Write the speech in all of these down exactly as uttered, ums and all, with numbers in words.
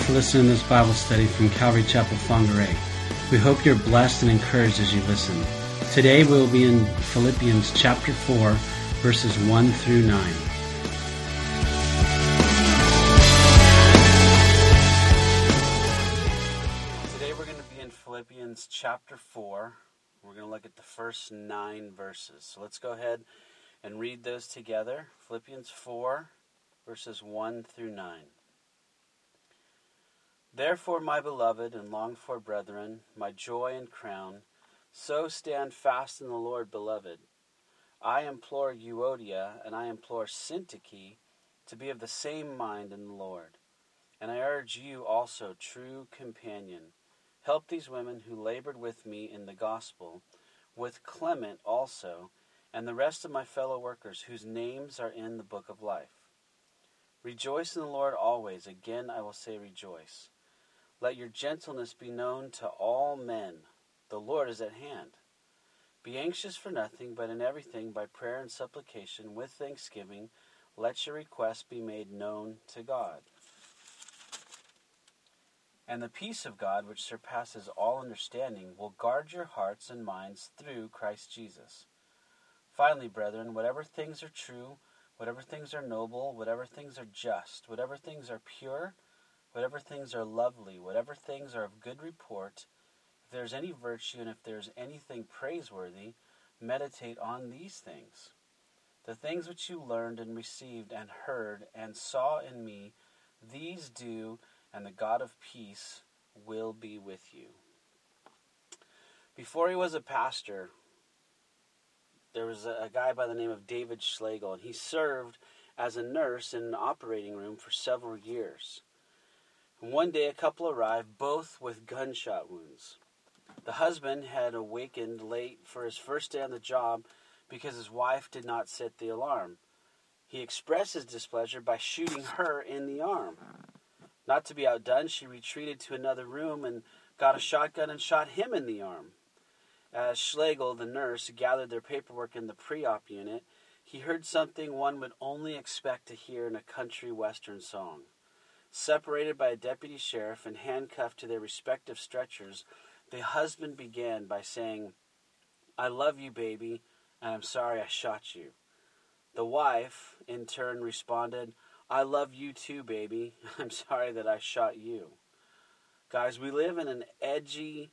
for listening to this Bible study from Calvary Chapel, Whangarei. We hope you're blessed and encouraged as you listen. Today we will be in Philippians chapter four, verses one through nine. Today we're going to be in Philippians chapter four. We're going to look at the first nine verses. So let's go ahead and read those together. Philippians four, verses one through nine. Therefore, my beloved and longed-for brethren, my joy and crown, so stand fast in the Lord, beloved. I implore Euodia and I implore Syntyche to be of the same mind in the Lord. And I urge you also, true companion, help these women who labored with me in the gospel, with Clement also, and the rest of my fellow workers whose names are in the book of life. Rejoice in the Lord always. Again I will say rejoice. Let your gentleness be known to all men. The Lord is at hand. Be anxious for nothing, but in everything by prayer and supplication with thanksgiving, let your requests be made known to God. And the peace of God, which surpasses all understanding, will guard your hearts and minds through Christ Jesus. Finally, brethren, whatever things are true, whatever things are noble, whatever things are just, whatever things are pure, whatever things are lovely, whatever things are of good report, if there is any virtue and if there is anything praiseworthy, meditate on these things. The things which you learned and received and heard and saw in me, these do, and the God of peace will be with you. Before he was a pastor, there was a, a guy by the name of David Schlegel, and he served as a nurse in an operating room for several years. And one day a couple arrived, both with gunshot wounds. The husband had awakened late for his first day on the job because his wife did not set the alarm. He expressed his displeasure by shooting her in the arm. Not to be outdone, she retreated to another room and got a shotgun and shot him in the arm. As Schlegel, the nurse, gathered their paperwork in the pre-op unit, he heard something one would only expect to hear in a country western song. Separated by a deputy sheriff and handcuffed to their respective stretchers, the husband began by saying, "I love you, baby, and I'm sorry I shot you." The wife, in turn, responded, "I love you too, baby. I'm sorry that I shot you." Guys, we live in an edgy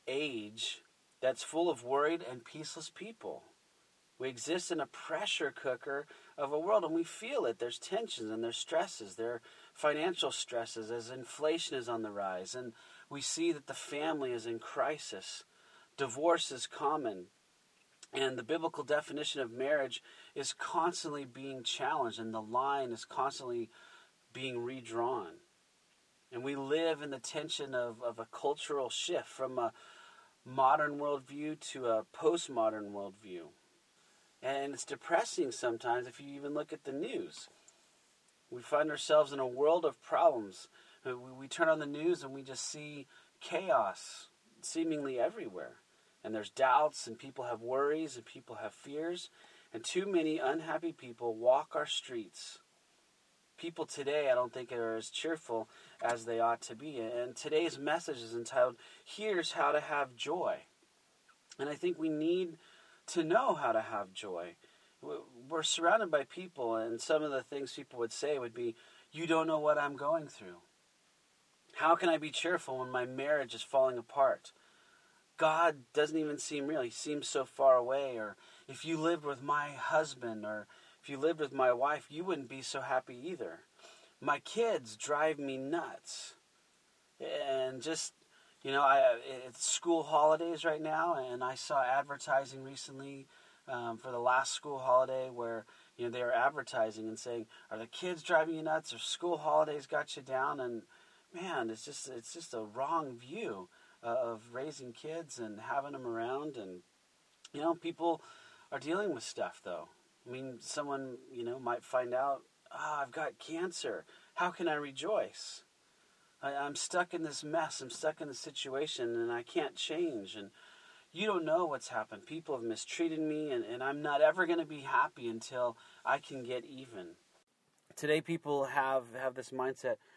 age that's full of worried and peaceless people. We exist in a pressure cooker of a world, and we feel it. There's tensions and there's stresses. There are financial stresses as inflation is on the rise, and we see that the family is in crisis. Divorce is common, and the biblical definition of marriage is constantly being challenged, and the line is constantly being redrawn. And we live in the tension of, of a cultural shift from a modern worldview to a postmodern worldview. And it's depressing sometimes if you even look at the news. We find ourselves in a world of problems. We turn on the news and we just see chaos seemingly everywhere. And there's doubts, and people have worries, and people have fears. And too many unhappy people walk our streets. People today, I don't think, are as cheerful as they ought to be. And today's message is entitled, "Here's How to Have Joy." And I think we need to know how to have joy. We're surrounded by people, and some of the things people would say would be, "You don't know what I'm going through. How can I be cheerful when my marriage is falling apart? God doesn't even seem real. He seems so far away." Or, "If you lived with my husband, or if you lived with my wife, you wouldn't be so happy either. My kids drive me nuts." And just, you know, I, it's school holidays right now, and I saw advertising recently um, for the last school holiday where, you know, they were advertising and saying, "Are the kids driving you nuts, or school holidays got you down?" And man, it's just it's just a wrong view uh, of raising kids and having them around. And, you know, people are dealing with stuff, though. I mean, someone, you know, might find out, "Ah, oh, I've got cancer. How can I rejoice? I, I'm stuck in this mess. I'm stuck in this situation, and I can't change." And you don't know what's happened. People have mistreated me, and, and I'm not ever going to be happy until I can get even. Today people have, have this mindset,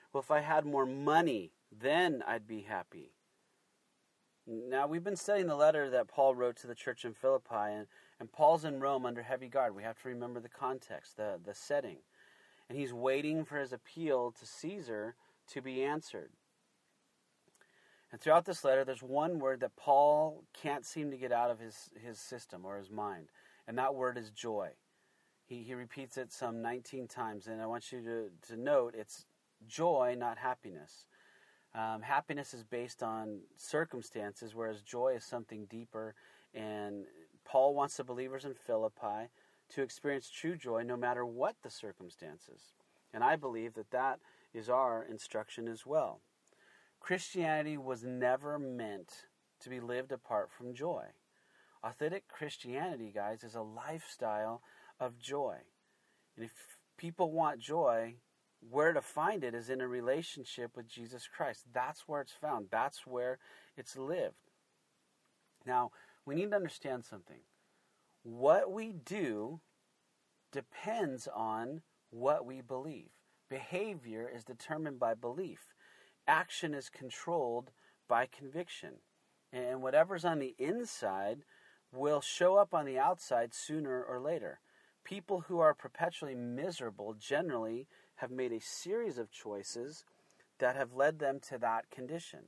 Well, if I had more money, then I'd be happy. Now, we've been studying the letter that Paul wrote to the church in Philippi, and, and Paul's in Rome under heavy guard. We have to remember the context, the, the setting. And he's waiting for his appeal to Caesar to be answered. And throughout this letter, there's one word that Paul can't seem to get out of his, his system or his mind, and that word is joy. He, he repeats it some nineteen times, and I want you to, to note it's joy, not happiness. Um, happiness is based on circumstances, whereas joy is something deeper. And Paul wants the believers in Philippi to experience true joy no matter what the circumstances. And I believe that that is our instruction as well. Christianity was never meant to be lived apart from joy. Authentic Christianity, guys, is a lifestyle of joy. And if people want joy, where to find it is in a relationship with Jesus Christ. That's where it's found. That's where it's lived. Now, we need to understand something. What we do depends on what we believe. Behavior is determined by belief. Action is controlled by conviction. And whatever's on the inside will show up on the outside sooner or later. People who are perpetually miserable generally have made a series of choices that have led them to that condition.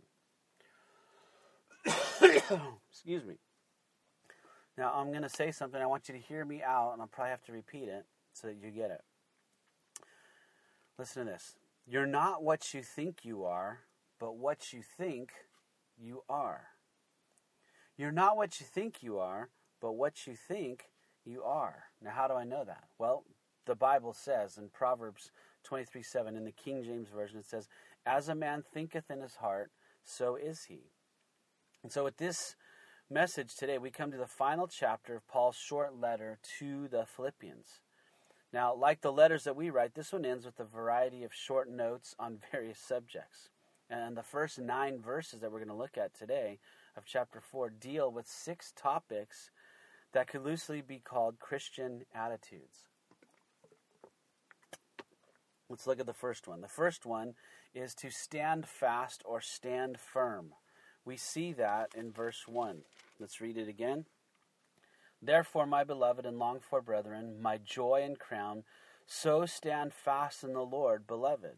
Excuse me. Now, I'm going to say something. I want you to hear me out, and I'll probably have to repeat it so that you get it. Listen to this. You're not what you think you are, but what you think you are. You're not what you think you are, but what you think you are. Now, how do I know that? Well, the Bible says in Proverbs twenty-three seven, in the King James Version, it says, "As a man thinketh in his heart, so is he." And so with this message today, we come to the final chapter of Paul's short letter to the Philippians. Now, like the letters that we write, this one ends with a variety of short notes on various subjects. And the first nine verses that we're going to look at today of chapter four deal with six topics that could loosely be called Christian attitudes. Let's look at the first one. The first one is to stand fast or stand firm. We see that in verse one. Let's read it again. "Therefore, my beloved and longed for brethren, my joy and crown, so stand fast in the Lord, beloved."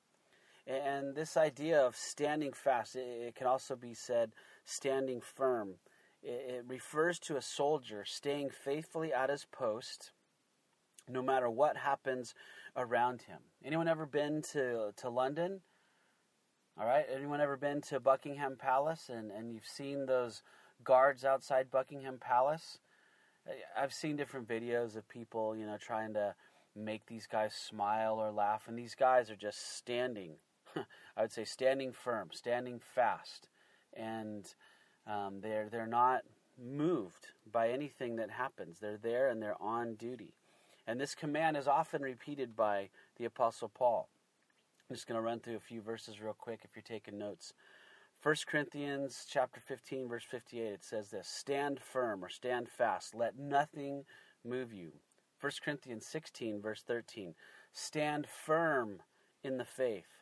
And this idea of standing fast, it can also be said standing firm. It refers to a soldier staying faithfully at his post no matter what happens around him. Anyone ever been to, to London? All right. Anyone ever been to Buckingham Palace and, and you've seen those guards outside Buckingham Palace? I've seen different videos of people, you know, trying to make these guys smile or laugh. And these guys are just standing. I would say standing firm, standing fast. And um, they're, they're not moved by anything that happens. They're there and they're on duty. And this command is often repeated by the Apostle Paul. I'm just going to run through a few verses real quick if you're taking notes. First Corinthians chapter fifteen, verse fifty-eight, it says this: "Stand firm," or stand fast. "Let nothing move you." First Corinthians sixteen, verse thirteen. "Stand firm in the faith."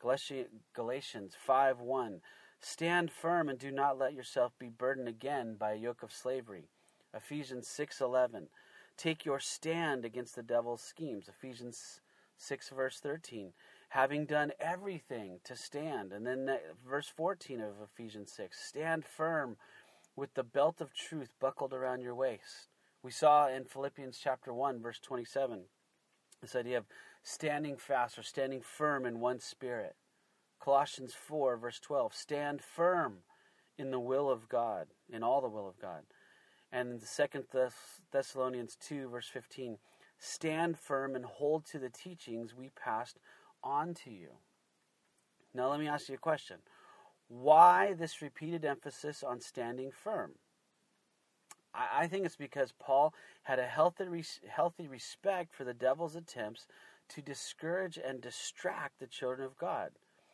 Galatians five one. "Stand firm and do not let yourself be burdened again by a yoke of slavery." Ephesians six eleven. "Take your stand against the devil's schemes." Ephesians six, verse thirteen. "Having done everything to stand." And then verse fourteen of Ephesians six. "Stand firm with the belt of truth buckled around your waist." We saw in Philippians chapter one, verse twenty-seven, this idea of standing fast or standing firm in one spirit. Colossians four, verse twelve. "Stand firm in the will of God," in all the will of God. And in the Second Thess- Thessalonians two, verse fifteen. "Stand firm and hold to the teachings we passed on to you." Now let me ask you a question. Why this repeated emphasis on standing firm? I, I think it's because Paul had a healthy, res- healthy respect for the devil's attempts to discourage and distract the children of God.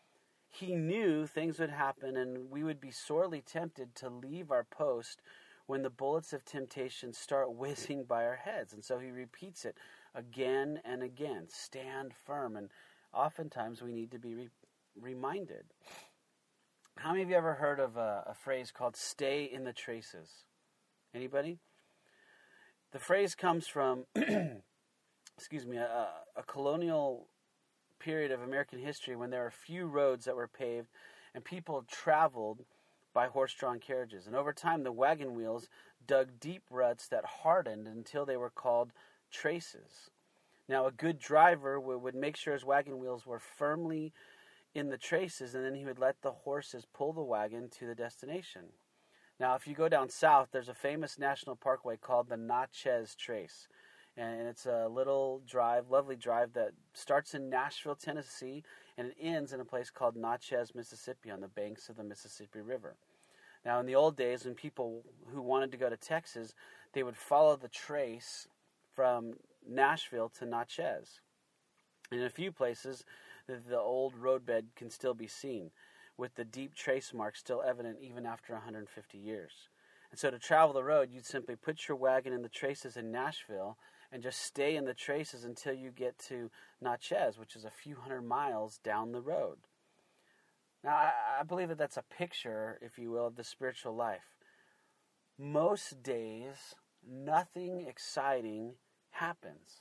He knew things would happen and we would be sorely tempted to leave our post when the bullets of temptation start whizzing by our heads. And so he repeats it again and again. Stand firm. And oftentimes we need to be re- reminded. How many of you ever heard of a, a phrase called "stay in the traces"? Anybody? The phrase comes from, excuse me, a, a colonial period of American history when there were few roads that were paved and people traveled by horse-drawn carriages. And over time, the wagon wheels dug deep ruts that hardened until they were called traces. Now, a good driver would, would make sure his wagon wheels were firmly in the traces, and then he would let the horses pull the wagon to the destination. Now, if you go down south, there's a famous national parkway called the Natchez Trace. And it's a little drive, lovely drive that starts in Nashville, Tennessee, and it ends in a place called Natchez, Mississippi, on the banks of the Mississippi River. Now, in the old days, when people who wanted to go to Texas, they would follow the trace from Nashville to Natchez. And in a few places, the, the old roadbed can still be seen, with the deep trace marks still evident even after one hundred fifty years. And so to travel the road, you'd simply put your wagon in the traces in Nashville and just stay in the traces until you get to Natchez, which is a few hundred miles down the road. Now, I, I believe that that's a picture, if you will, of the spiritual life. Most days, nothing exciting happens.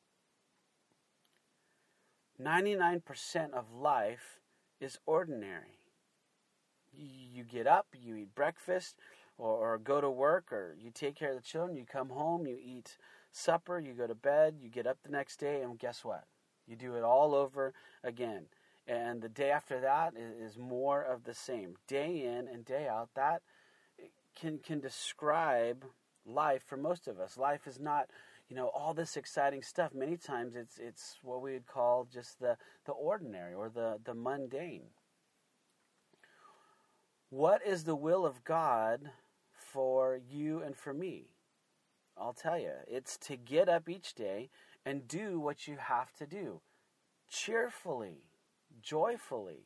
ninety-nine percent of life is ordinary. You get up, you eat breakfast, or, or go to work, or you take care of the children, you come home, you eat supper, you go to bed, you get up the next day, and guess what? You do it all over again. And the day after that is, is more of the same. Day in and day out, that can can describe life for most of us. Life is not, you know, all this exciting stuff. Many times it's it's what we would call just the, the ordinary or the, the mundane. What is the will of God for you and for me? I'll tell you, it's to get up each day and do what you have to do, cheerfully, joyfully.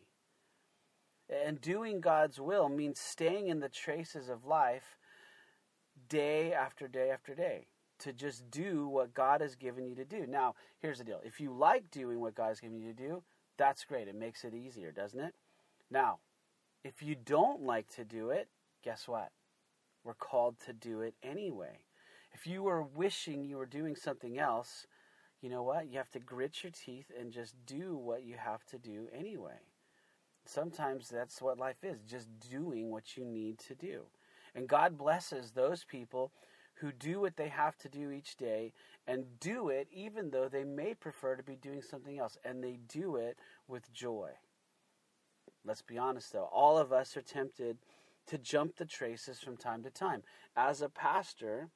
And doing God's will means staying in the traces of life day after day after day, to just do what God has given you to do. Now, here's the deal. If you like doing what God has given you to do, that's great. It makes it easier, doesn't it? Now, if you don't like to do it, guess what? We're called to do it anyway. If you were wishing you were doing something else, you know what? You have to grit your teeth and just do what you have to do anyway. Sometimes that's what life is, just doing what you need to do. And God blesses those people who do what they have to do each day and do it even though they may prefer to be doing something else. And they do it with joy. Let's be honest though, all of us are tempted to jump the traces from time to time. As a pastor,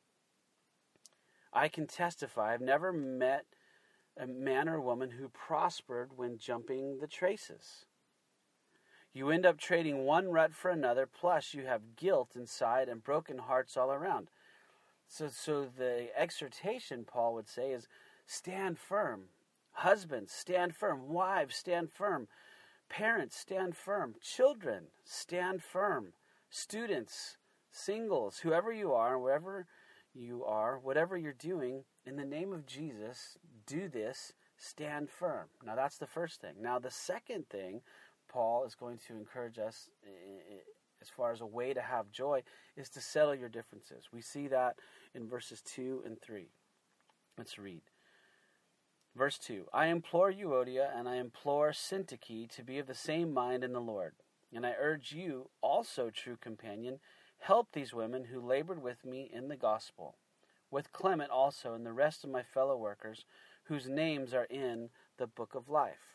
I can testify I've never met a man or woman who prospered when jumping the traces. You end up trading one rut for another, plus you have guilt inside and broken hearts all around. So, so the exhortation, Paul would say, is stand firm. Husbands, stand firm. Wives, stand firm. Parents, stand firm. Children, stand firm. Students, singles, whoever you are, wherever you are, whatever you're doing, in the name of Jesus, do this, stand firm. Now that's the first thing. Now the second thing Paul is going to encourage us as far as a way to have joy is to settle your differences. We see that in verses two and three. Let's read. Verse two, I implore Euodia and I implore Syntyche to be of the same mind in the Lord. And I urge you also, true companion, help these women who labored with me in the gospel, with Clement also and the rest of my fellow workers, whose names are in the book of life.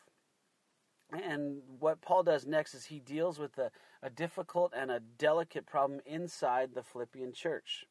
And what Paul does next is he deals with a, a difficult and a delicate problem inside the Philippian church.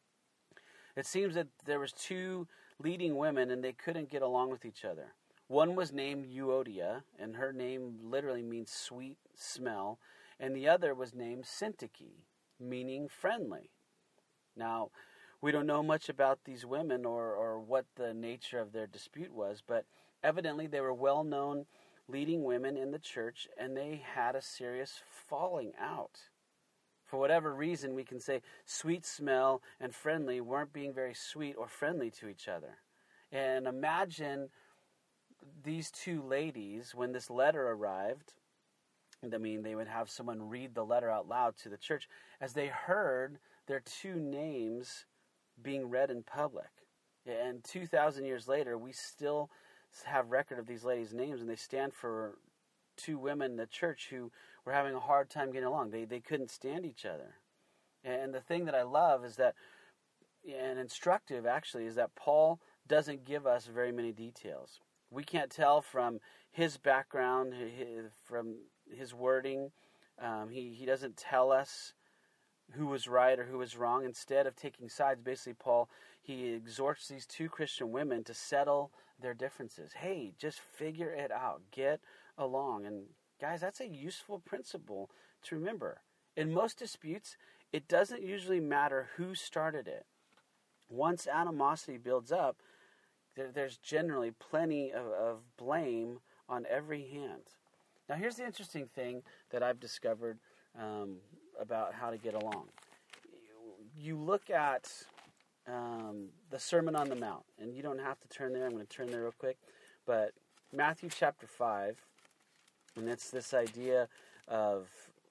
It seems that there was two leading women and they couldn't get along with each other. One was named Euodia, and her name literally means sweet smell, and the other was named Syntyche, meaning friendly. Now, we don't know much about these women or, or what the nature of their dispute was, but evidently they were well-known leading women in the church, and they had a serious falling out. For whatever reason, we can say sweet smell and friendly weren't being very sweet or friendly to each other. And imagine these two ladies, when this letter arrived, I mean, they would have someone read the letter out loud to the church, as they heard their two names being read in public. And two thousand years later, we still have record of these ladies' names, and they stand for two women in the church who were having a hard time getting along. They, they couldn't stand each other. And the thing that I love is that, and instructive actually, is that Paul doesn't give us very many details. We can't tell from his background, his, from his wording. Um, he, he doesn't tell us who was right or who was wrong. Instead of taking sides, basically Paul, he exhorts these two Christian women to settle their differences. Hey, just figure it out. Get along. And guys, that's a useful principle to remember. In most disputes, it doesn't usually matter who started it. Once animosity builds up, there, there's generally plenty of, of blame on every hand. Now, here's the interesting thing that I've discovered um, about how to get along. You look at um, the Sermon on the Mount, and you don't have to turn there. I'm going to turn there real quick. But Matthew chapter five, and it's this idea of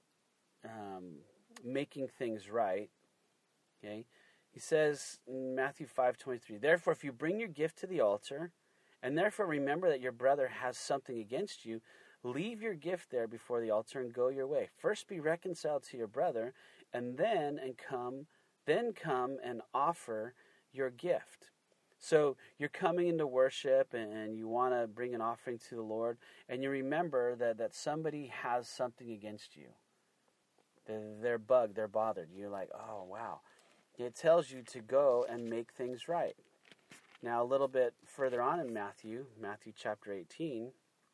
um, making things right. Okay, he says in Matthew five twenty-three, "Therefore, if you bring your gift to the altar, and therefore remember that your brother has something against you, leave your gift there before the altar and go your way. First be reconciled to your brother, and then and come, then come and offer your gift." So you're coming into worship and you want to bring an offering to the Lord, and you remember that, that somebody has something against you. They're, they're bugged, they're bothered. You're like, oh, wow. It tells you to go and make things right. Now, a little bit further on in Matthew, Matthew chapter eighteen,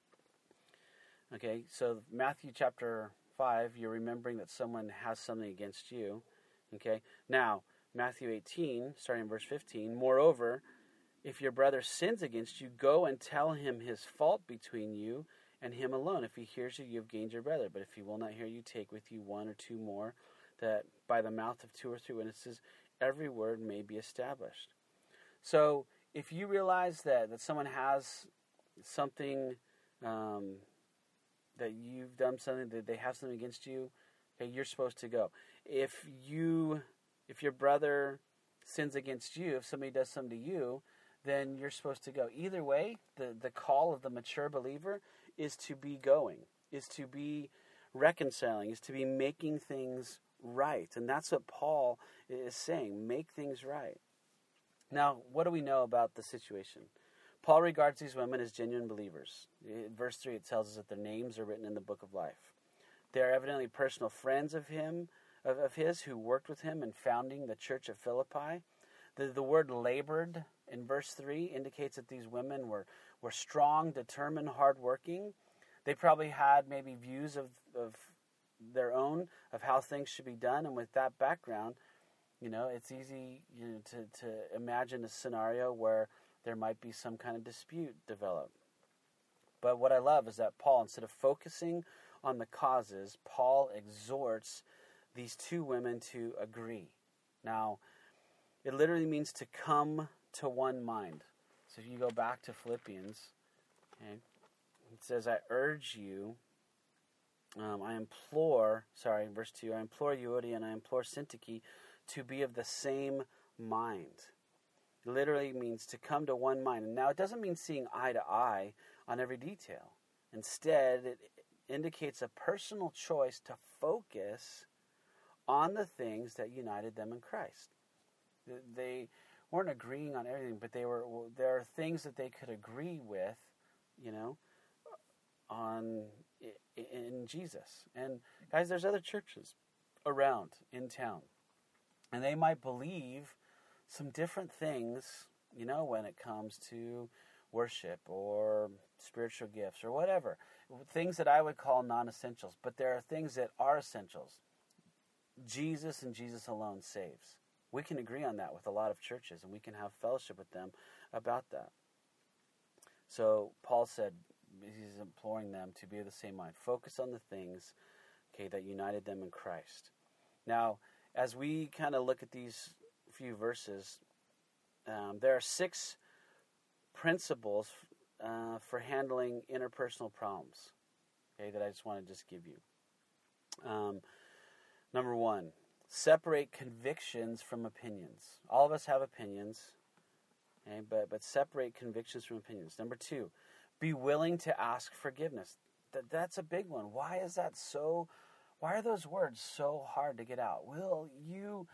okay, so Matthew chapter five, you're remembering that someone has something against you. Okay, now, Matthew eighteen, starting in verse fifteen, "Moreover, if your brother sins against you, go and tell him his fault between you and him alone. If he hears you, you have gained your brother. But if he will not hear you, take with you one or two more, that by the mouth of two or three witnesses every word may be established." So, if you realize that, that someone has something, um, that you've done something, that they have something against you, okay, you're supposed to go. If you, if your brother sins against you, if somebody does something to you, then you're supposed to go. Either way, the, the call of the mature believer is to be going, is to be reconciling, is to be making things right. And that's what Paul is saying, make things right. Now, what do we know about the situation? Paul regards these women as genuine believers. In verse three, it tells us that their names are written in the book of life. They are evidently personal friends of him, of, of his, who worked with him in founding the church of Philippi. The, the word labored in verse three indicates that these women were, were strong, determined, hardworking. They probably had maybe views of, of their own of how things should be done. And with that background, you know, it's easy you know, to, to imagine a scenario where there might be some kind of dispute develop. But what I love is that Paul, instead of focusing on the causes, Paul exhorts these two women to agree. Now, it literally means to come to one mind. So if you go back to Philippians, okay, it says, "I urge you, um, I implore, sorry, verse two, I implore Euodia and I implore Syntyche to be of the same mind." It literally means to come to one mind. And now it doesn't mean seeing eye to eye on every detail. Instead, it indicates a personal choice to focus on the things that united them in Christ. They weren't agreeing on everything, but they were. There are things that they could agree with, you know, on in Jesus. And guys, there's other churches around in town, and they might believe some different things, you know, when it comes to worship or spiritual gifts or whatever. Things that I would call non-essentials, but there are things that are essentials. Jesus and Jesus alone saves. We can agree on that with a lot of churches, and we can have fellowship with them about that. So Paul said, he's imploring them to be of the same mind. Focus on the things, okay, that united them in Christ. Now, as we kind of look at these few verses, um, there are six principles uh, for handling interpersonal problems, okay, that I just want to just give you. Um, number one, separate convictions from opinions. All of us have opinions, okay, but, but separate convictions from opinions. Number two, be willing to ask forgiveness. That, that's a big one. Why is that so, why are those words so hard to get out? Will you,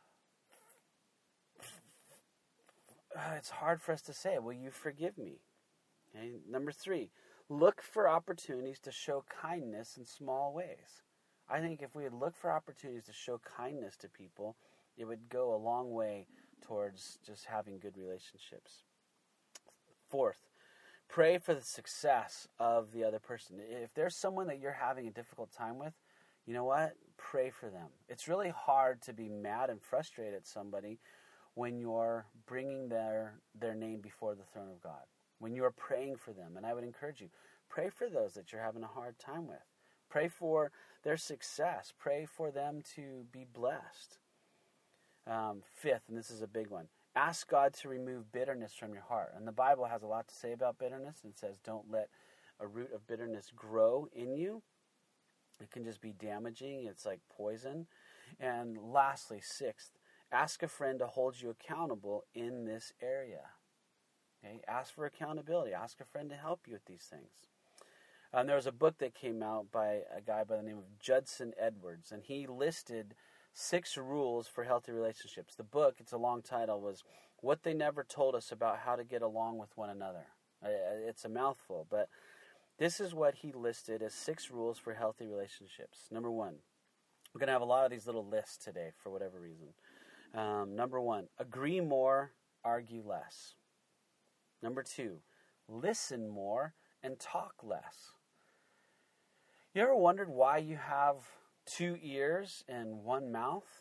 uh, it's hard for us to say, will you forgive me? Okay. Number three, look for opportunities to show kindness in small ways. I think if we would look for opportunities to show kindness to people, it would go a long way towards just having good relationships. Fourth, pray for the success of the other person. If there's someone that you're having a difficult time with, you know what? Pray for them. It's really hard to be mad and frustrated at somebody when you're bringing their, their name before the throne of God, when you're praying for them. And I would encourage you, pray for those that you're having a hard time with. Pray for their success. Pray for them to be blessed. Um, fifth, and this is a big one, ask God to remove bitterness from your heart. And the Bible has a lot to say about bitterness. It says don't let a root of bitterness grow in you. It can just be damaging. It's like poison. And lastly, sixth, ask a friend to hold you accountable in this area. Okay? Ask for accountability. Ask a friend to help you with these things. Um, there was a book that came out by a guy by the name of Judson Edwards, and he listed six rules for healthy relationships. The book, it's a long title, was What They Never Told Us About How to Get Along with One Another. It's a mouthful, but this is what he listed as six rules for healthy relationships. Number one, we're going to have a lot of these little lists today for whatever reason. Um, number one, agree more, argue less. Number two, listen more and talk less. You ever wondered why you have two ears and one mouth?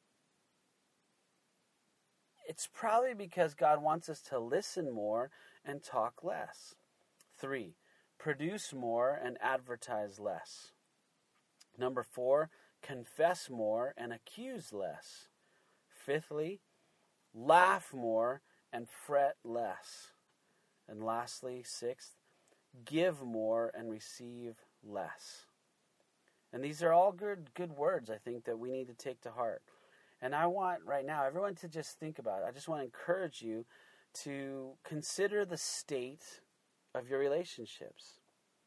It's probably because God wants us to listen more and talk less. Three, produce more and advertise less. Number four, confess more and accuse less. Fifthly, laugh more and fret less. And lastly, sixth, give more and receive less. And these are all good good words, I think, that we need to take to heart. And I want right now everyone to just think about it. I just want to encourage you to consider the state of your relationships.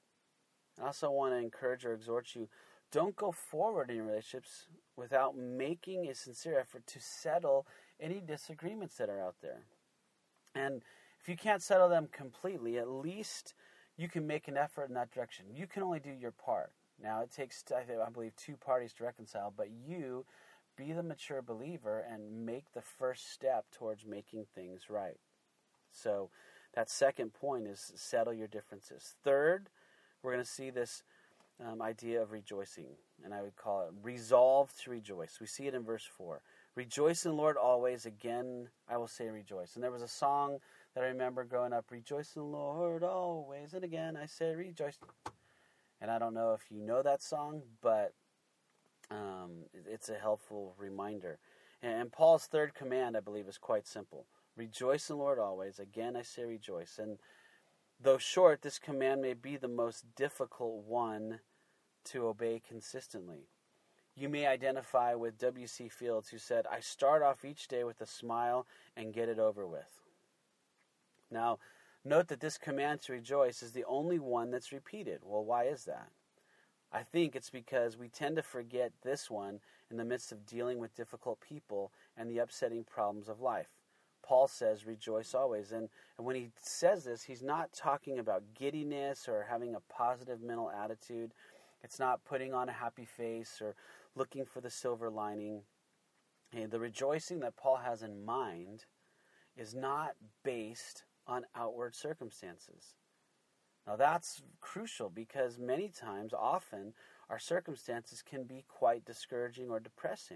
I also want to encourage or exhort you, don't go forward in your relationships without making a sincere effort to settle any disagreements that are out there. And if you can't settle them completely, at least you can make an effort in that direction. You can only do your part. Now, it takes, I believe, two parties to reconcile, but you be the mature believer and make the first step towards making things right. So that second point is settle your differences. Third, we're going to see this um, idea of rejoicing, and I would call it resolve to rejoice. We see it in verse four. Rejoice in the Lord always. Again, I will say rejoice. And there was a song that I remember growing up, rejoice in the Lord always, and again I say rejoice. And I don't know if you know that song, but um, it's a helpful reminder. And Paul's third command, I believe, is quite simple. Rejoice in the Lord always, again I say rejoice. And though short, this command may be the most difficult one to obey consistently. You may identify with W C Fields, who said, I start off each day with a smile and get it over with. Now, note that this command to rejoice is the only one that's repeated. Well, why is that? I think it's because we tend to forget this one in the midst of dealing with difficult people and the upsetting problems of life. Paul says, rejoice always. And, and when he says this, he's not talking about giddiness or having a positive mental attitude. It's not putting on a happy face or looking for the silver lining. And the rejoicing that Paul has in mind is not based on outward circumstances. Now that's crucial because many times, often, our circumstances can be quite discouraging or depressing.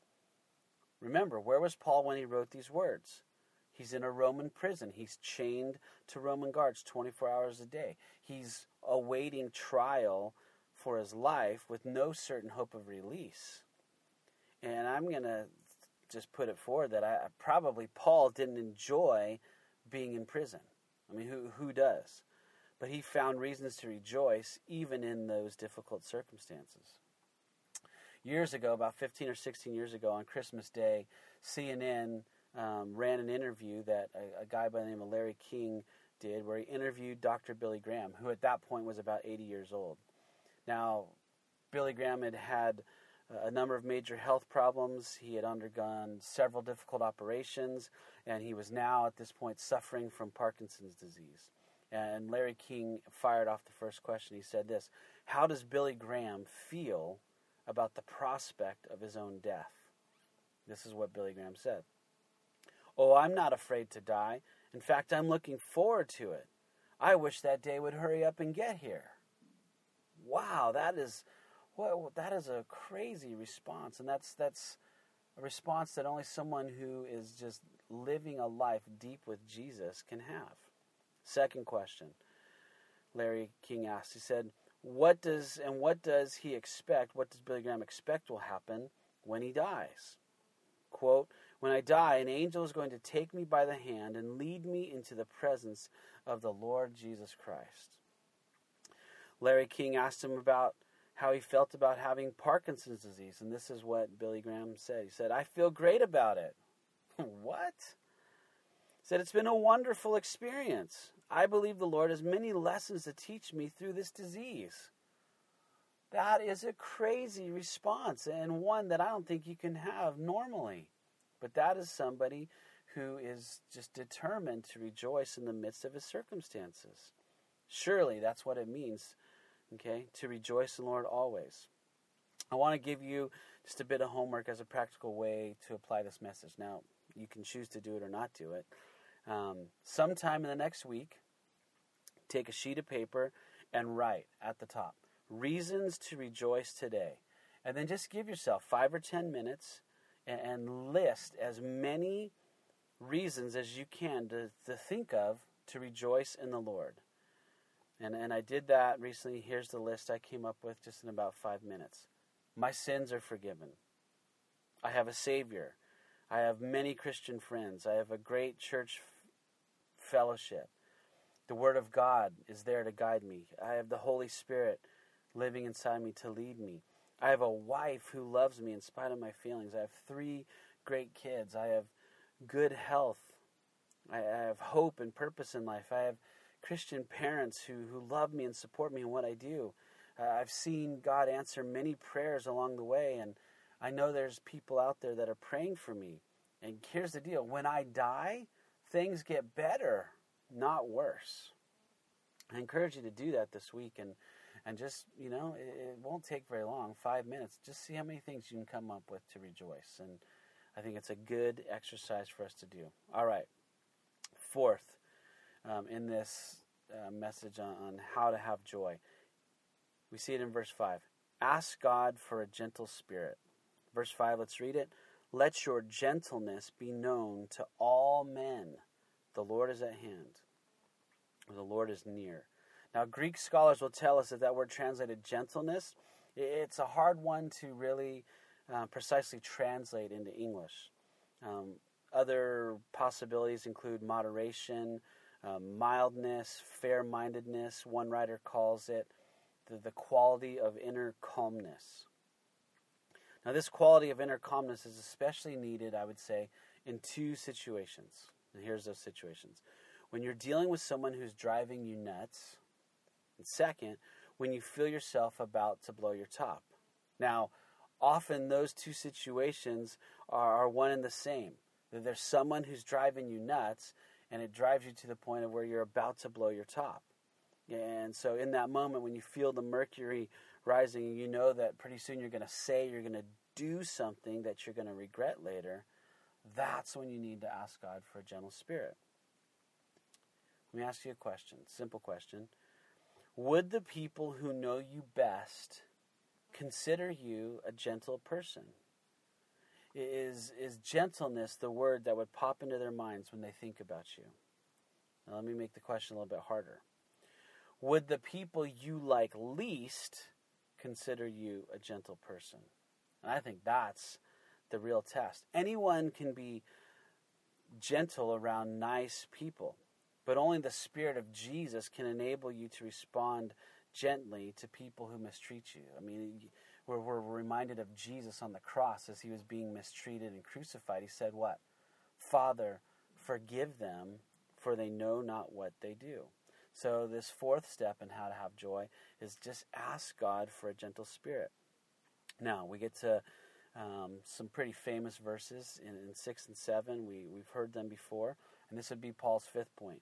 Remember, where was Paul when he wrote these words? He's in a Roman prison. He's chained to Roman guards twenty-four hours a day. He's awaiting trial for his life with no certain hope of release. And I'm going to just put it forward that I probably Paul didn't enjoy being in prison. I mean, who, who does? But he found reasons to rejoice even in those difficult circumstances. Years ago, about fifteen or sixteen years ago, on Christmas Day, C N N um, ran an interview that a, a guy by the name of Larry King did, where he interviewed Doctor Billy Graham, who at that point was about eighty years old. Now, Billy Graham had had a number of major health problems. He had undergone several difficult operations, and he was now at this point suffering from Parkinson's disease. And Larry King fired off the first question. He said this: how does Billy Graham feel about the prospect of his own death? This is what Billy Graham said. "Oh, I'm not afraid to die. In fact, I'm looking forward to it. I wish that day would hurry up and get here." Wow, that is well, that is a crazy response, and that's that's a response that only someone who is just living a life deep with Jesus can have. Second question, Larry King asked. He said, "What does and what does he expect? What does Billy Graham expect will happen when he dies?" Quote, "When I die, an angel is going to take me by the hand and lead me into the presence of the Lord Jesus Christ." Larry King asked him about how he felt about having Parkinson's disease, and this is what Billy Graham said. He said, "I feel great about it." What? He said, "It's been a wonderful experience. I believe the Lord has many lessons to teach me through this disease." That is a crazy response, and one that I don't think you can have normally. But that is somebody who is just determined to rejoice in the midst of his circumstances. Surely that's what it means, okay, to rejoice in the Lord always. I want to give you just a bit of homework as a practical way to apply this message. Now, you can choose to do it or not do it. Um, sometime in the next week, take a sheet of paper and write at the top, "Reasons to rejoice today." And then just give yourself five or ten minutes and, and list as many reasons as you can to, to think of to rejoice in the Lord. And, and I did that recently. Here's the list I came up with just in about five minutes. My sins are forgiven. I have a Savior. I have many Christian friends. I have a great church f- fellowship. The Word of God is there to guide me. I have the Holy Spirit living inside me to lead me. I have a wife who loves me in spite of my feelings. I have three great kids. I have good health. I, I have hope and purpose in life. I have Christian parents who, who love me and support me in what I do. Uh, I've seen God answer many prayers along the way, and I know there's people out there that are praying for me. And here's the deal. When I die, things get better, not worse. I encourage you to do that this week, and, and just, you know, it, it won't take very long, five minutes. Just see how many things you can come up with to rejoice. And I think it's a good exercise for us to do. All right. Fourth, um, in this uh, message on, on how to have joy, we see it in verse five. Ask God for a gentle spirit. Verse five, let's read it. "Let your gentleness be known to all men. The Lord is at hand." Or the Lord is near. Now, Greek scholars will tell us that that word translated gentleness, it's a hard one to really uh, precisely translate into English. Um, other possibilities include moderation, uh, mildness, fair-mindedness. One writer calls it the, the quality of inner calmness. Now, this quality of inner calmness is especially needed, I would say, in two situations. And here's those situations. When you're dealing with someone who's driving you nuts. And second, when you feel yourself about to blow your top. Now, often those two situations are, are one and the same. There's someone who's driving you nuts, and it drives you to the point of where you're about to blow your top. And so in that moment, when you feel the mercury rising, and you know that pretty soon you're going to say, you're going to do something that you're going to regret later, that's when you need to ask God for a gentle spirit. Let me ask you a question, simple question. Would the people who know you best consider you a gentle person? Is, is gentleness the word that would pop into their minds when they think about you? Now let me make the question a little bit harder. Would the people you like least consider you a gentle person? And I think that's the real test. Anyone can be gentle around nice people. But only the Spirit of Jesus can enable you to respond gently to people who mistreat you. I mean, we're, we're reminded of Jesus on the cross as he was being mistreated and crucified. He said what? Father, forgive them, for they know not what they do. So this fourth step in how to have joy is just ask God for a gentle spirit. Now, we get to um, some pretty famous verses in, in six and seven. We, we've heard them before. And this would be Paul's fifth point.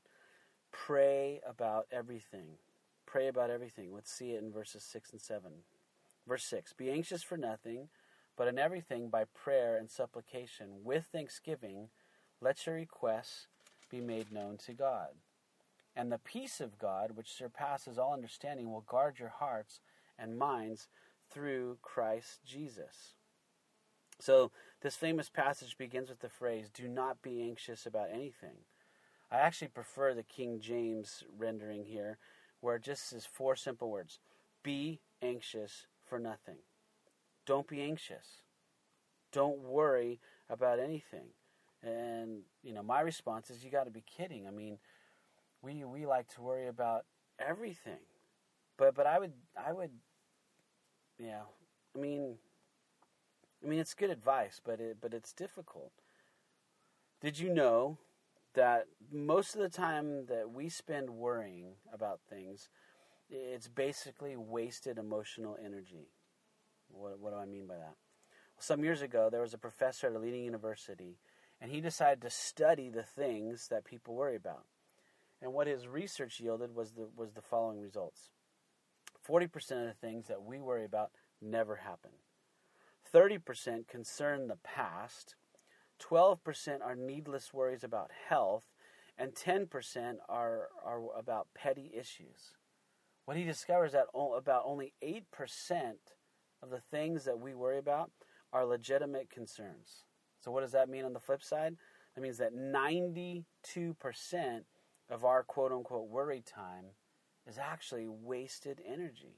Pray about everything. Pray about everything. Let's see it in verses six and seven. Verse six. Be anxious for nothing, but in everything by prayer and supplication, with thanksgiving, let your requests be made known to God. And the peace of God, which surpasses all understanding, will guard your hearts and minds through Christ Jesus. So this famous passage begins with the phrase, do not be anxious about anything. I actually prefer the King James rendering here, where it just is four simple words. Be anxious for nothing. Don't be anxious. Don't worry about anything. And, you know, my response is, you got to be kidding. I mean, we we like to worry about everything. But but I would, I would, yeah, I mean, I mean, it's good advice, but it, but it's difficult. Did you know that most of the time that we spend worrying about things, it's basically wasted emotional energy? What, what do I mean by that? Well, some years ago, there was a professor at a leading university, and he decided to study the things that people worry about. And what his research yielded was the was the following results. forty percent of the things that we worry about never happen. thirty percent concern the past. twelve percent are needless worries about health. And ten percent are, are about petty issues. What he discovers that about only eight percent of the things that we worry about are legitimate concerns. So what does that mean on the flip side? That means that ninety-two percent of our quote-unquote worry time is actually wasted energy.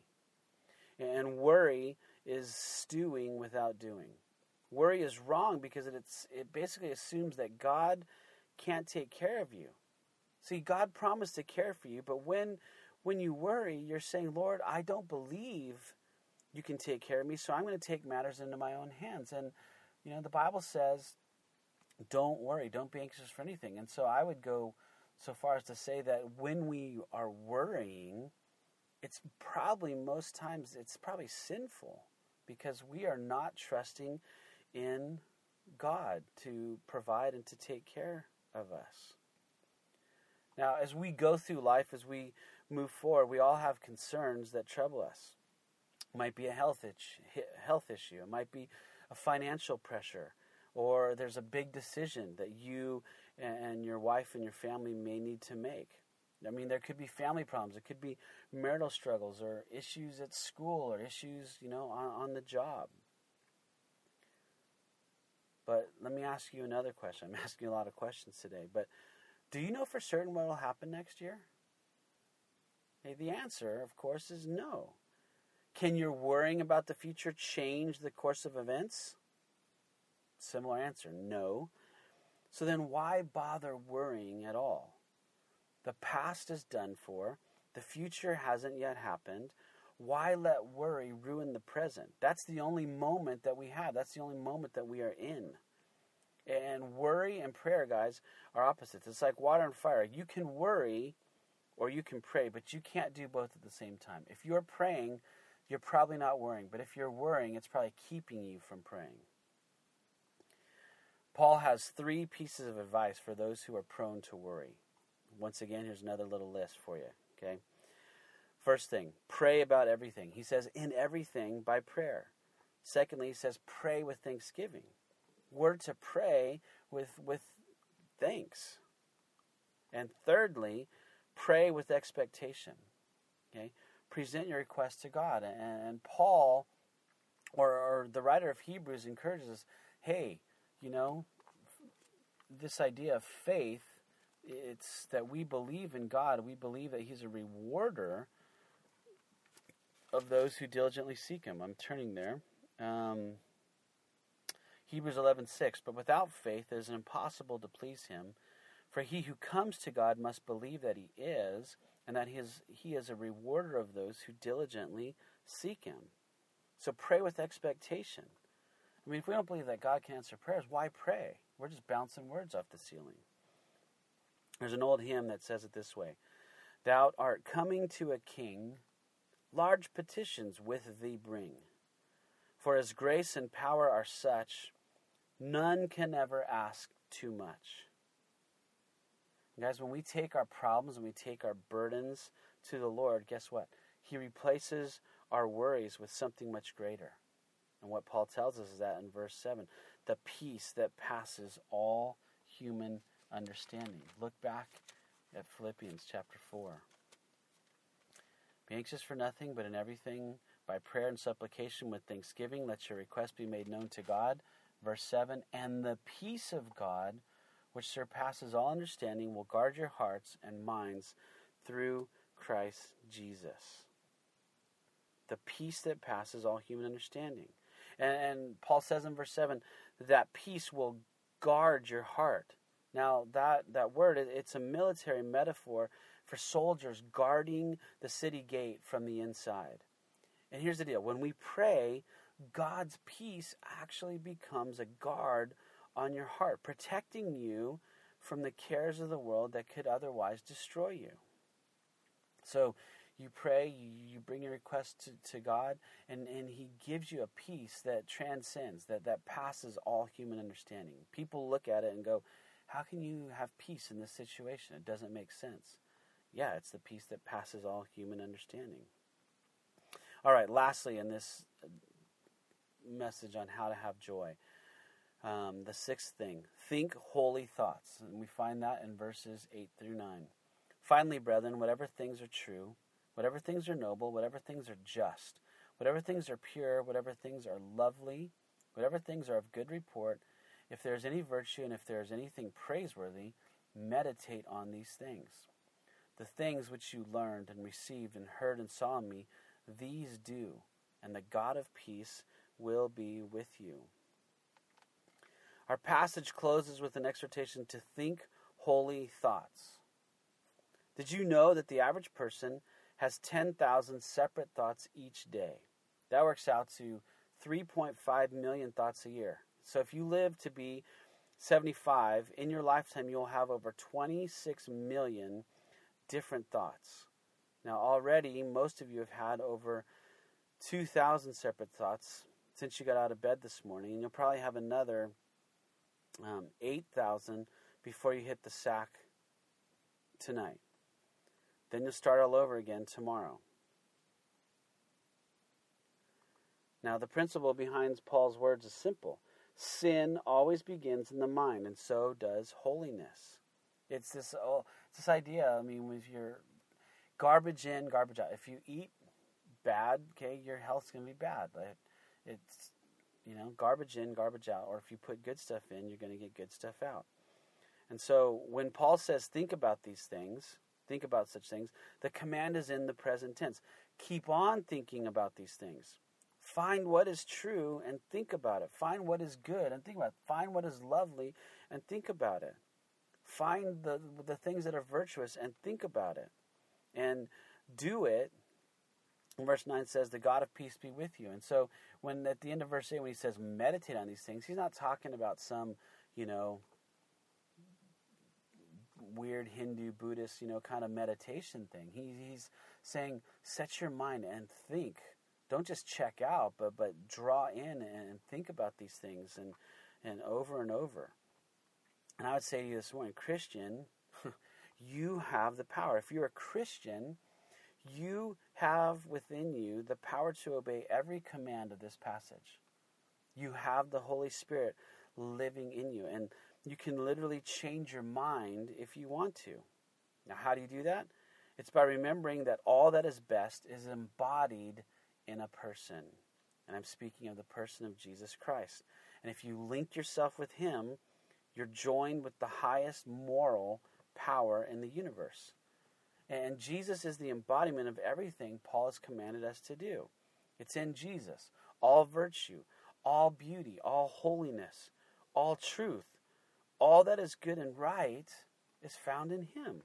And worry is stewing without doing. Worry is wrong because it's, it basically assumes that God can't take care of you. See, God promised to care for you, but when when you worry, you're saying, Lord, I don't believe you can take care of me, so I'm going to take matters into my own hands. And, you know, the Bible says, don't worry, don't be anxious for anything. And so I would go so far as to say that when we are worrying, it's probably most times, it's probably sinful because we are not trusting in God to provide and to take care of us. Now, as we go through life, as we move forward, we all have concerns that trouble us. It might be a health itch, health issue. It might be a financial pressure. Or there's a big decision that you and your wife and your family may need to make. I mean, there could be family problems. It could be marital struggles or issues at school or issues, you know, on, on the job. But let me ask you another question. I'm asking a lot of questions today. But do you know for certain what will happen next year? Okay, the answer, of course, is no. Can your worrying about the future change the course of events? Similar answer, no. So then why bother worrying at all? The past is done for. The future hasn't yet happened. Why let worry ruin the present? That's the only moment that we have. That's the only moment that we are in. And worry and prayer, guys, are opposites. It's like water and fire. You can worry or you can pray, but you can't do both at the same time. If you're praying, you're probably not worrying. But if you're worrying, it's probably keeping you from praying. Paul has three pieces of advice for those who are prone to worry. Once again, here's another little list for you, okay? First thing, pray about everything. He says, in everything by prayer. Secondly, he says, pray with thanksgiving. We're to pray with, with thanks. And thirdly, pray with expectation, okay? Present your request to God. And, and Paul, or, or the writer of Hebrews, encourages us, hey, you know, this idea of faith, it's that we believe in God. We believe that He's a rewarder of those who diligently seek Him. I'm turning there. Um, Hebrews eleven six. But without faith it is impossible to please Him. For he who comes to God must believe that he is, and that he is, he is a rewarder of those who diligently seek him. So pray with expectation. I mean, if we don't believe that God can answer prayers, why pray? We're just bouncing words off the ceiling. There's an old hymn that says it this way: Thou art coming to a king, large petitions with thee bring. For his grace and power are such, none can ever ask too much. Guys, when we take our problems and we take our burdens to the Lord, guess what? He replaces our worries with something much greater. And what Paul tells us is that in verse seven, the peace that passes all human understanding. Look back at Philippians chapter four. Be anxious for nothing, but in everything, by prayer and supplication with thanksgiving, let your requests be made known to God. Verse seven, and the peace of God, which surpasses all understanding, will guard your hearts and minds through Christ Jesus. The peace that passes all human understanding. And, and Paul says in verse seven, that peace will guard your heart. Now, that, that word, it, it's a military metaphor for soldiers guarding the city gate from the inside. And here's the deal. When we pray, God's peace actually becomes a guard on your heart, protecting you from the cares of the world that could otherwise destroy you. So you pray, you, you bring your request to, to God, and, and he gives you a peace that transcends, that, that passes all human understanding. People look at it and go, how can you have peace in this situation? It doesn't make sense. Yeah, it's the peace that passes all human understanding. All right, lastly in this message on how to have joy, Um, the sixth thing, think holy thoughts. And we find that in verses eight through nine. Finally, brethren, whatever things are true, whatever things are noble, whatever things are just, whatever things are pure, whatever things are lovely, whatever things are of good report, if there is any virtue and if there is anything praiseworthy, meditate on these things. The things which you learned and received and heard and saw in me, these do, and the God of peace will be with you. Our passage closes with an exhortation to think holy thoughts. Did you know that the average person has ten thousand separate thoughts each day? That works out to three point five million thoughts a year. So if you live to be seventy-five, in your lifetime you'll have over twenty-six million different thoughts. Now already, most of you have had over two thousand separate thoughts since you got out of bed this morning, and you'll probably have another Um, eight thousand before you hit the sack tonight. Then you'll start all over again tomorrow. Now, the principle behind Paul's words is simple. Sin always begins in the mind, and so does holiness. It's this, oh, it's this idea, I mean, with your garbage in, garbage out. If you eat bad, okay, your health's going to be bad. But it's You know, garbage in, garbage out. Or if you put good stuff in, you're going to get good stuff out. And so when Paul says think about these things, think about such things, the command is in the present tense. Keep on thinking about these things. Find what is true and think about it. Find what is good and think about it. Find what is lovely and think about it. Find the, the things that are virtuous and think about it. And do it. And verse nine says, the God of peace be with you. And so when at the end of verse eight, when he says meditate on these things, he's not talking about some, you know, weird Hindu, Buddhist, you know, kind of meditation thing. He, he's saying set your mind and think. Don't just check out, but but draw in and think about these things and, and over and over. And I would say to you this morning, Christian, you have the power. If you're a Christian, you have within you the power to obey every command of this passage. You have the Holy Spirit living in you, and you can literally change your mind if you want to. Now, how do you do that? It's by remembering that all that is best is embodied in a person. And I'm speaking of the person of Jesus Christ. And if you link yourself with him, you're joined with the highest moral power in the universe. And Jesus is the embodiment of everything Paul has commanded us to do. It's in Jesus. All virtue, all beauty, all holiness, all truth, all that is good and right is found in Him.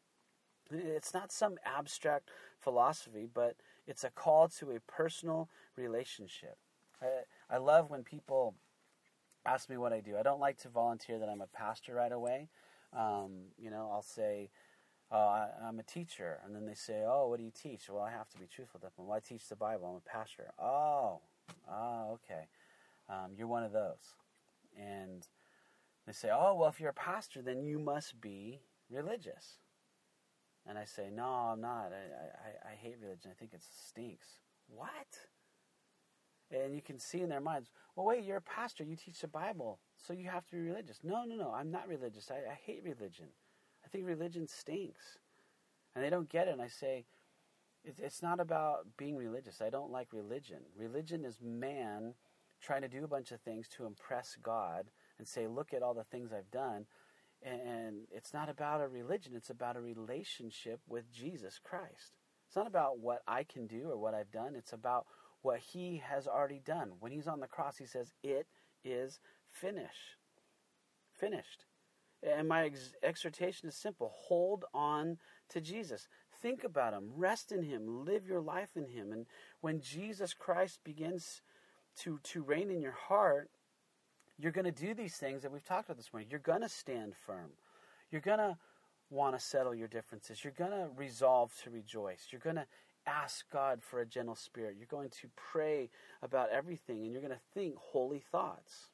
It's not some abstract philosophy, but it's a call to a personal relationship. I, I love when people ask me what I do. I don't like to volunteer that I'm a pastor right away. Um, you know, I'll say, oh, I, I'm a teacher. And then they say, oh, what do you teach? Well, I have to be truthful with them. Well, I teach the Bible. I'm a pastor. Oh, oh, okay. Um, you're one of those. And they say, oh, well, if you're a pastor, then you must be religious. And I say, no, I'm not. I, I, I hate religion. I think it stinks. What? And you can see in their minds, well, wait, you're a pastor. You teach the Bible, so you have to be religious. No, no, no, I'm not religious. I, I hate religion. I think religion stinks. And they don't get it. And I say, it, it's not about being religious. I don't like religion. Religion is man trying to do a bunch of things to impress God and say, look at all the things I've done. And it's not about a religion. It's about a relationship with Jesus Christ. It's not about what I can do or what I've done. It's about what He has already done. When He's on the cross, He says, it is finished. Finished. And my ex- exhortation is simple. Hold on to Jesus. Think about Him. Rest in Him. Live your life in Him. And when Jesus Christ begins to, to reign in your heart, you're going to do these things that we've talked about this morning. You're going to stand firm. You're going to want to settle your differences. You're going to resolve to rejoice. You're going to ask God for a gentle spirit. You're going to pray about everything, and you're going to think holy thoughts.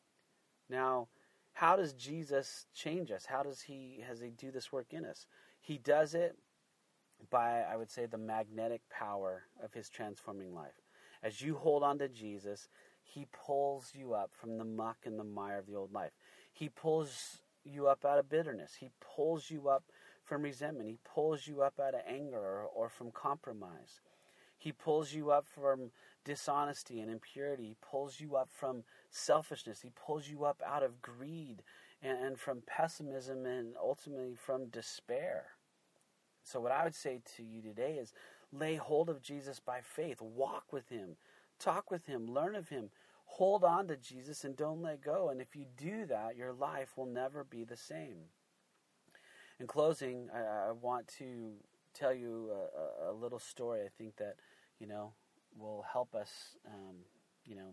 Now, how does Jesus change us? How does He, has He do this work in us? He does it by, I would say, the magnetic power of His transforming life. As you hold on to Jesus, He pulls you up from the muck and the mire of the old life. He pulls you up out of bitterness. He pulls you up from resentment. He pulls you up out of anger or, or from compromise. He pulls you up from dishonesty and impurity. He pulls you up from selfishness. He pulls you up out of greed and, and from pessimism and ultimately from despair. So what I would say to you today is lay hold of Jesus by faith. Walk with Him. Talk with Him. Learn of Him. Hold on to Jesus and don't let go. And if you do that, your life will never be the same. In closing, I, I want to tell you a, a little story I think that, you know, will help us, um, you know,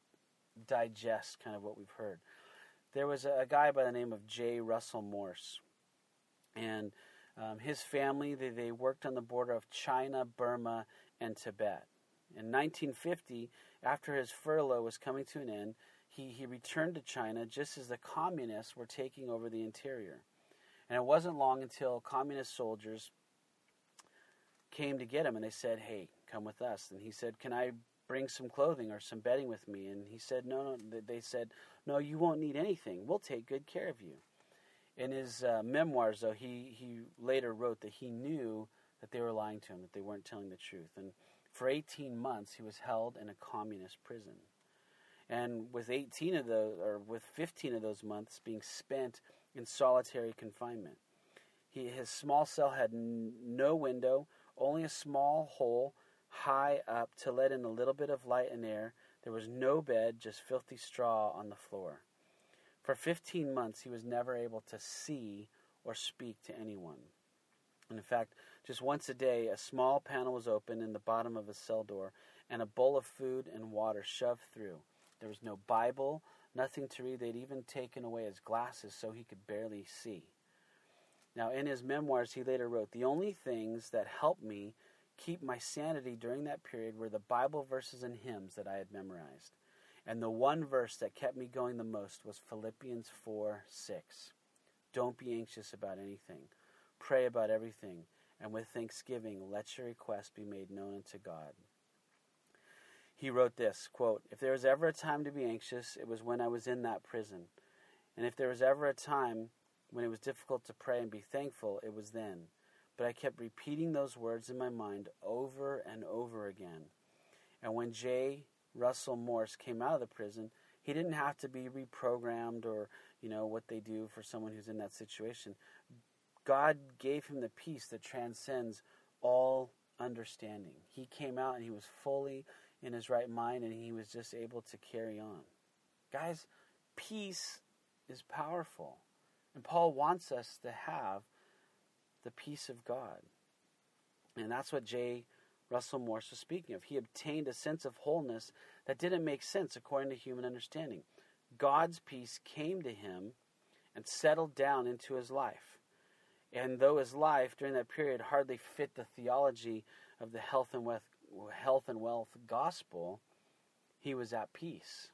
digest kind of what we've heard. There was a, a guy by the name of J. Russell Morse. And um, his family, they, they worked on the border of China, Burma, and Tibet. In nineteen fifty, after his furlough was coming to an end, he, he returned to China just as the communists were taking over the interior. And it wasn't long until communist soldiers came to get him, and they said, hey, come with us. And he said, can I bring some clothing or some bedding with me? And he said, no, no. They said, no, you won't need anything. We'll take good care of you. In his uh, memoirs, though, he, he later wrote that he knew that they were lying to him, that they weren't telling the truth. And for eighteen months, he was held in a communist prison. And with eighteen of those, or with fifteen of those months being spent in solitary confinement. He, his small cell had n- no window, only a small hole high up to let in a little bit of light and air. There was no bed, just filthy straw on the floor. For fifteen months, he was never able to see or speak to anyone. And in fact, just once a day, a small panel was open in the bottom of his cell door, and a bowl of food and water shoved through. There was no Bible, nothing to read. They'd even taken away his glasses so he could barely see. Now, in his memoirs, he later wrote, the only things that helped me keep my sanity during that period were the Bible verses and hymns that I had memorized. And the one verse that kept me going the most was Philippians four six. Don't be anxious about anything. Pray about everything, and with thanksgiving let your requests be made known unto God. He wrote this, quote, if there was ever a time to be anxious, it was when I was in that prison. And if there was ever a time when it was difficult to pray and be thankful, it was then. But I kept repeating those words in my mind over and over again. And when J. Russell Morse came out of the prison, he didn't have to be reprogrammed or, you know, what they do for someone who's in that situation. God gave him the peace that transcends all understanding. He came out and he was fully in his right mind, and he was just able to carry on. Guys, peace is powerful. And Paul wants us to have the peace of God. And that's what J. Russell Morse was speaking of. He obtained a sense of wholeness that didn't make sense according to human understanding. God's peace came to him and settled down into his life. And though his life during that period hardly fit the theology of the health and wealth, health and wealth gospel, he was at peace.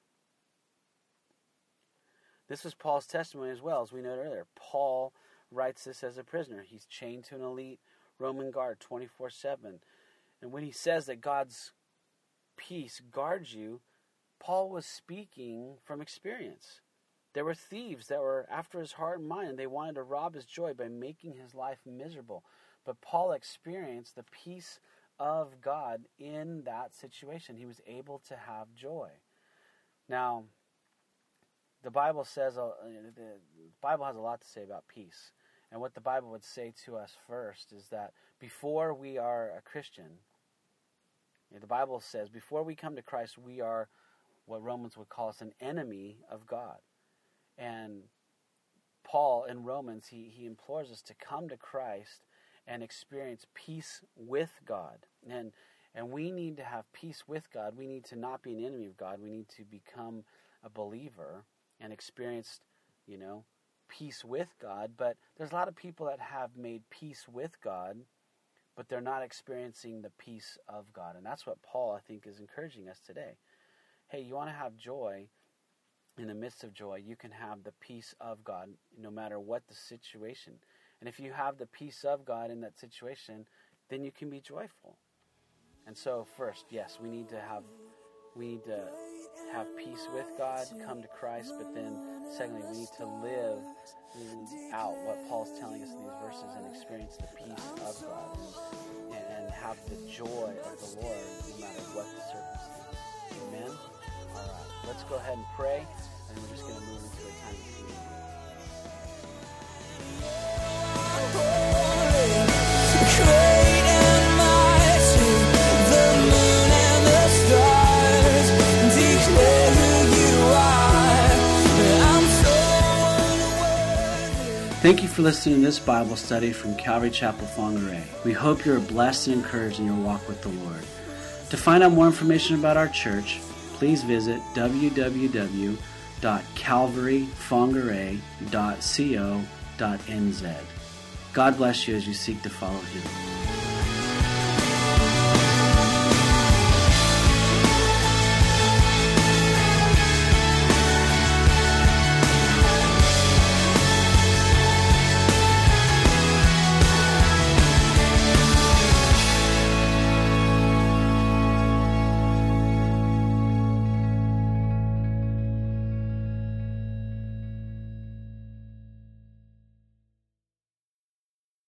This was Paul's testimony as well, as we noted earlier. Paul writes this as a prisoner. He's chained to an elite Roman guard twenty-four seven. And when he says that God's peace guards you, Paul was speaking from experience. There were thieves that were after his heart and mind, and they wanted to rob his joy by making his life miserable. But Paul experienced the peace of God in that situation. He was able to have joy. Now, the Bible says uh, the Bible has a lot to say about peace. And what the Bible would say to us first is that before we are a Christian, the Bible says before we come to Christ, we are what Romans would call us an enemy of God. And Paul in Romans, he, he implores us to come to Christ and experience peace with God. And and we need to have peace with God. We need to not be an enemy of God. We need to become a believer and experience, you know, peace with God. But there's a lot of people that have made peace with God, but they're not experiencing the peace of God. And that's what Paul, I think, is encouraging us today. Hey, you want to have joy. In the midst of joy, you can have the peace of God no matter what the situation. And if you have the peace of God in that situation, then you can be joyful. And so first, yes, we need to have we need to have peace with God, come to Christ, but then secondly, we need to live out what Paul's telling us in these verses and experience the peace of God and, and have the joy of the Lord no matter what the circumstance. Amen? All right, let's go ahead and pray, and we're just going to move into a time of communion. Thank you for listening to this Bible study from Calvary Chapel, Whangarei. We hope you are blessed and encouraged in your walk with the Lord. To find out more information about our church, please visit w w w dot calvary whangarei dot co dot n z. God bless you as you seek to follow Him.